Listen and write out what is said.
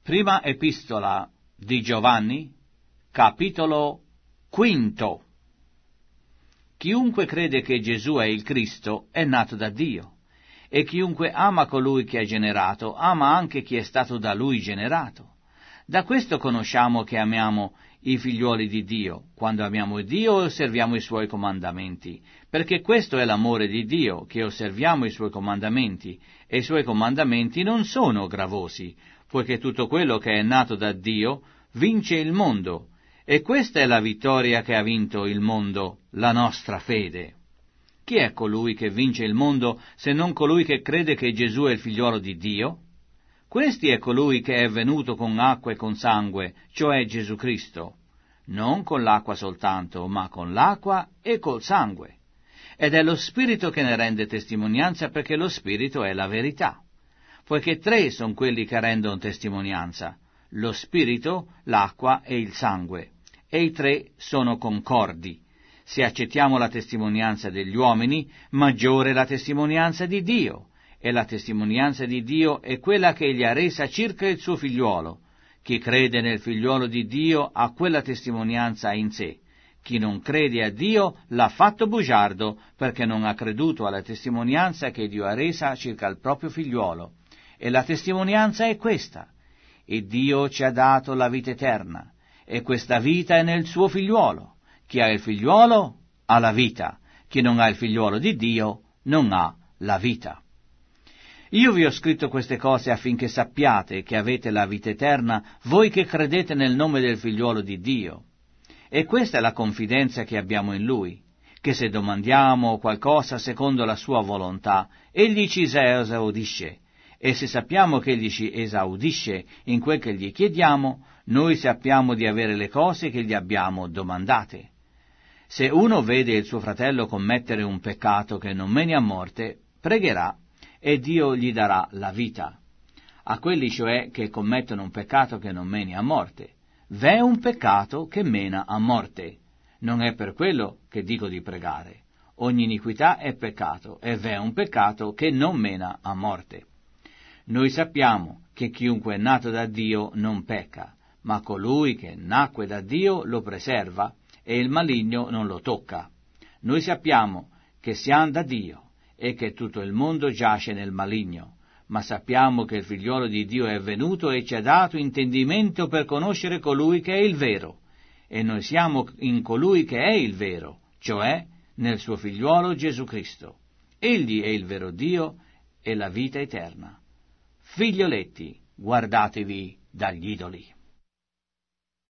Prima epistola di Giovanni, capitolo 5. Chiunque crede che Gesù è il Cristo è nato da Dio, e chiunque ama colui che ha generato, ama anche chi è stato da lui generato. Da questo conosciamo che amiamo i figliuoli di Dio, quando amiamo Dio e osserviamo i Suoi comandamenti, perché questo è l'amore di Dio, che osserviamo i Suoi comandamenti, e i Suoi comandamenti non sono gravosi, poiché tutto quello che è nato da Dio vince il mondo, e questa è la vittoria che ha vinto il mondo, la nostra fede. Chi è colui che vince il mondo se non colui che crede che Gesù è il figliuolo di Dio? Questi è colui che è venuto con acqua e con sangue, cioè Gesù Cristo, non con l'acqua soltanto, ma con l'acqua e col sangue. Ed è lo Spirito che ne rende testimonianza, perché lo Spirito è la verità. Poiché tre sono quelli che rendono testimonianza, lo Spirito, l'acqua e il sangue, e i tre sono concordi. Se accettiamo la testimonianza degli uomini, maggiore è la testimonianza di Dio, e la testimonianza di Dio è quella che egli ha resa circa il suo figliuolo. Chi crede nel figliuolo di Dio ha quella testimonianza in sé. Chi non crede a Dio l'ha fatto bugiardo, perché non ha creduto alla testimonianza che Dio ha resa circa il proprio figliuolo. E la testimonianza è questa: e Dio ci ha dato la vita eterna, e questa vita è nel suo figliuolo. Chi ha il figliuolo ha la vita, chi non ha il figliuolo di Dio non ha la vita. Io vi ho scritto queste cose affinché sappiate che avete la vita eterna, voi che credete nel nome del figliuolo di Dio. E questa è la confidenza che abbiamo in Lui, che se domandiamo qualcosa secondo la sua volontà, Egli ci esaudisce, e se sappiamo che Egli ci esaudisce in quel che gli chiediamo, noi sappiamo di avere le cose che gli abbiamo domandate. Se uno vede il suo fratello commettere un peccato che non meni a morte, pregherà, e Dio gli darà la vita. A quelli cioè che commettono un peccato che non meni a morte. V'è un peccato che mena a morte. Non è per quello che dico di pregare. Ogni iniquità è peccato, e v'è un peccato che non mena a morte. Noi sappiamo che chiunque è nato da Dio non pecca, ma colui che nacque da Dio lo preserva, e il maligno non lo tocca. Noi sappiamo che siamo da Dio, e che tutto il mondo giace nel maligno, ma sappiamo che il figliuolo di Dio è venuto e ci ha dato intendimento per conoscere colui che è il vero, e noi siamo in colui che è il vero, cioè nel suo figliuolo Gesù Cristo. Egli è il vero Dio e la vita eterna. Figlioletti, guardatevi dagli idoli.